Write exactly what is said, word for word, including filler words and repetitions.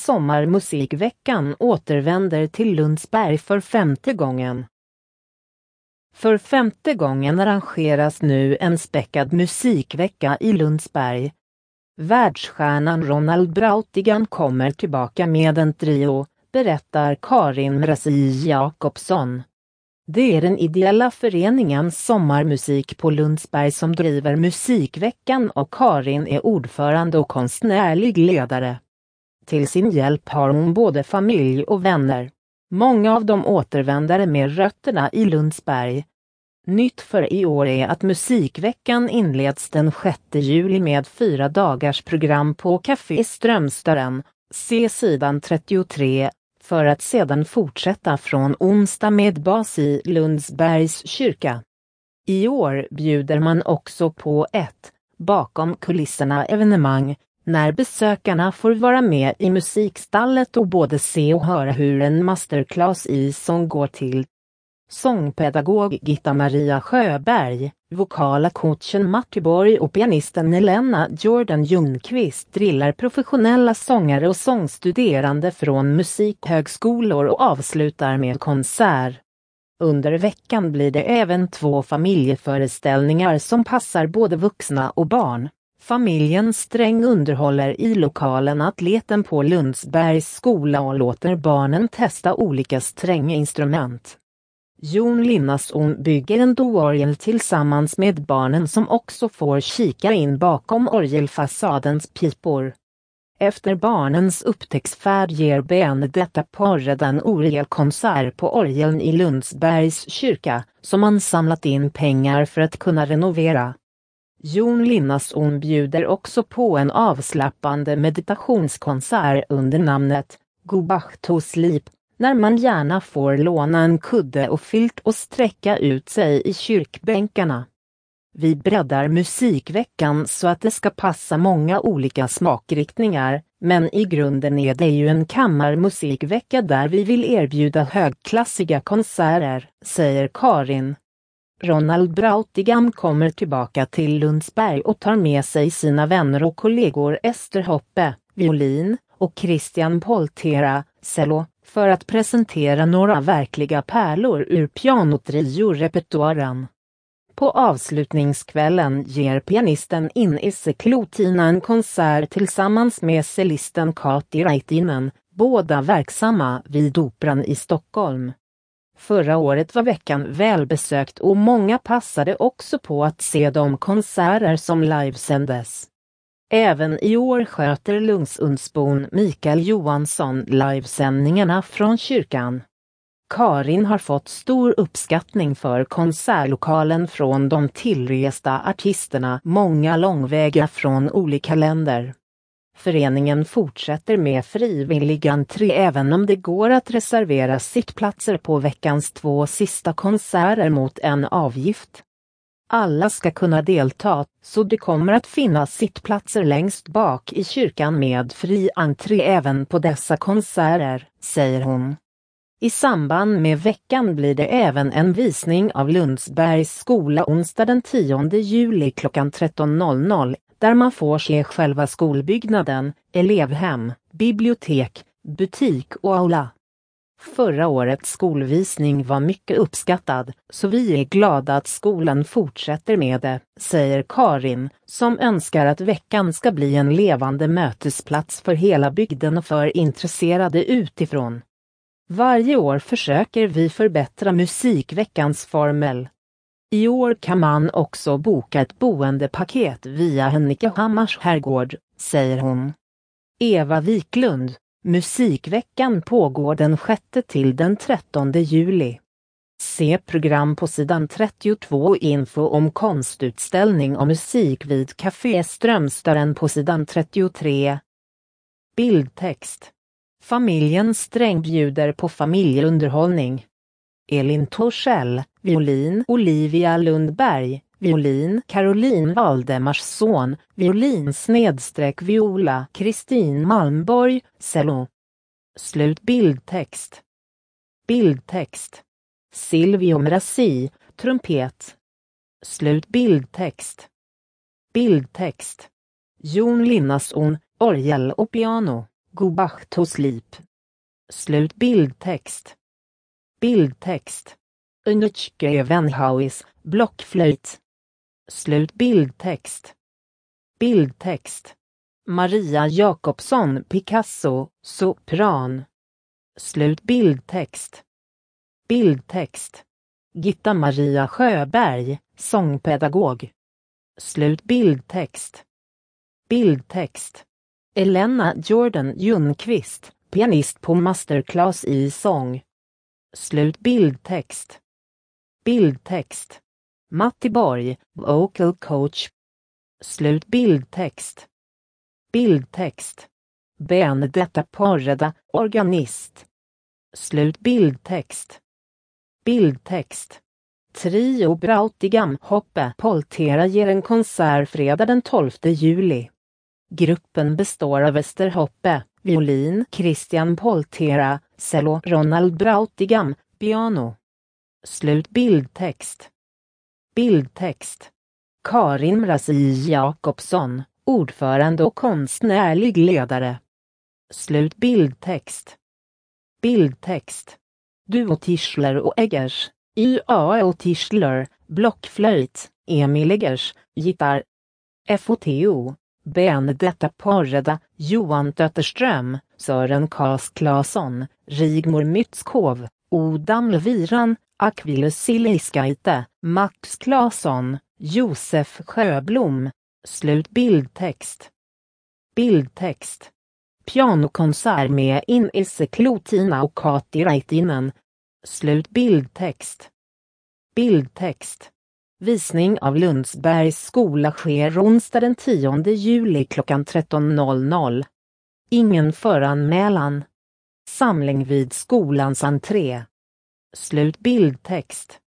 Sommarmusikveckan återvänder till Lundsberg för femte gången. För femte gången arrangeras nu en späckad musikvecka i Lundsberg. Världsstjärnan Ronald Brautigam kommer tillbaka med en trio, berättar Karin Mrasi Jakobsson. Det är den ideella föreningen Sommarmusik på Lundsberg som driver musikveckan och Karin är ordförande och konstnärlig ledare. Till sin hjälp har hon både familj och vänner. Många av dem återvändare med rötterna i Lundsberg. Nytt för i år är att musikveckan inleds den sjätte juli med fyra dagars program på Café Strömstaren, se sidan trettiotre, för att sedan fortsätta från onsdag med bas i Lundsbergs kyrka. I år bjuder man också på ett, bakom kulisserna evenemang, när besökarna får vara med i musikstallet och både se och höra hur en masterclass i sång går till. Sångpedagog Gitta Maria Sjöberg, vokala coachen Martin Borg och pianisten Elena Jordan Ljungqvist drillar professionella sångare och sångstuderande från musikhögskolor och avslutar med konsert. Under veckan blir det även två familjeföreställningar som passar både vuxna och barn. Familjen Sträng underhåller i lokalen Atleten på Lundsbergs skola och låter barnen testa olika stränginstrument. Jon Linnasson bygger en do-orgel tillsammans med barnen som också får kika in bakom orgelfasadens pipor. Efter barnens upptäcktsfärd ger Benedetta-paret en orgelkonsert på orgeln i Lundsbergs kyrka, som man samlat in pengar för att kunna renovera. Jon Linnasson bjuder också på en avslappande meditationskonsert under namnet Go Back to Sleep, när man gärna får låna en kudde och filt och sträcka ut sig i kyrkbänkarna. Vi breddar musikveckan så att det ska passa många olika smakriktningar, men i grunden är det ju en kammarmusikvecka där vi vill erbjuda högklassiga konserter, säger Karin. Ronald Brautigam kommer tillbaka till Lundsberg och tar med sig sina vänner och kollegor Ester Hoppe, violin, och Christian Poltera, cello, för att presentera några verkliga pärlor ur pianotrio-repertoaren. På avslutningskvällen ger pianisten Inisse Klotina en konsert tillsammans med cellisten Kati Raitinen, båda verksamma vid Operan i Stockholm. Förra året var veckan välbesökt och många passade också på att se de konserter som livesändes. Även i år sköter Lungsundsbon Mikael Johansson livesändningarna från kyrkan. Karin har fått stor uppskattning för konsertlokalen från de tillresta artisterna, många långväga från olika länder. Föreningen fortsätter med frivillig entré även om det går att reservera sittplatser på veckans två sista konserter mot en avgift. Alla ska kunna delta, så det kommer att finnas sittplatser längst bak i kyrkan med fri entré även på dessa konserter, säger hon. I samband med veckan blir det även en visning av Lundsbergs skola onsdag den tionde juli klockan tretton noll noll, där man får se själva skolbyggnaden, elevhem, bibliotek, butik och aula. Förra årets skolvisning var mycket uppskattad, så vi är glada att skolan fortsätter med det, säger Karin, som önskar att veckan ska bli en levande mötesplats för hela bygden och för intresserade utifrån. Varje år försöker vi förbättra musikveckans formel. I år kan man också boka ett boendepaket via Hennika Hammars herrgård, säger hon. Eva Wiklund, musikveckan pågår den sjätte till den trettonde juli. Se program på sidan trettiotvå och info om konstutställning och musik vid Café Strömstaren på sidan trettiotre. Bildtext. Familjen Sträng bjuder på familjeunderhållning. Elin Torssell, violin. Olivia Lundberg, violin. Caroline Valdemarsson, violin snedstreck viola. Kristin Malmborg, cello. Slut bildtext. Bildtext. Silvio Mrasi, trumpet. Slut bildtext. Bildtext. Jon Linnasson, orgel och piano. Go back to sleep. Slut bildtext. Bildtext. Unutske Evenhauis, blockflöjt. Slut bildtext. Bildtext. Maria Jakobsson, Picasso, sopran. Slut bildtext. Bildtext. Gitta Maria Sjöberg, sångpedagog. Slut bildtext. Bildtext. Elena Jordan Ljungqvist, pianist på masterclass i sång. Slut bildtext. Bildtext. Matti Borg, vocal coach. Slut bildtext. Bildtext. Benedetta Porreda, organist. Slut bildtext. Bildtext. Trio Brautigam Hoppe Poltera ger en konsert fredag den tolfte juli. Gruppen består av Ester Hoppe, violin, Christian Poltera, cello, Ronald Brautigam, piano. Slut bildtext. Bildtext. Karin Mrazi Jakobsson, ordförande och konstnärlig ledare. Slut bildtext. Bildtext. Duo Tischler och Eggers, Y A och Tischler, blockflöjt, Emil Eggers, gitarr. F O T O, Benedetta Porreda, Johan Tötterström, Sören Kas Claesson, Rigmor Mytskov, Odam Leviran, Aquilus Siliskaite, Max Claesson, Josef Sjöblom. Slut bildtext. Bildtext. Pianokonsert med In Isse Klotina och Kati Raitinen. Slut bildtext. Bildtext. Visning av Lundsbergs skola sker onsdag den tionde juli klockan tretton noll noll. Ingen föranmälan. Samling vid skolans entré. Slut bildtext.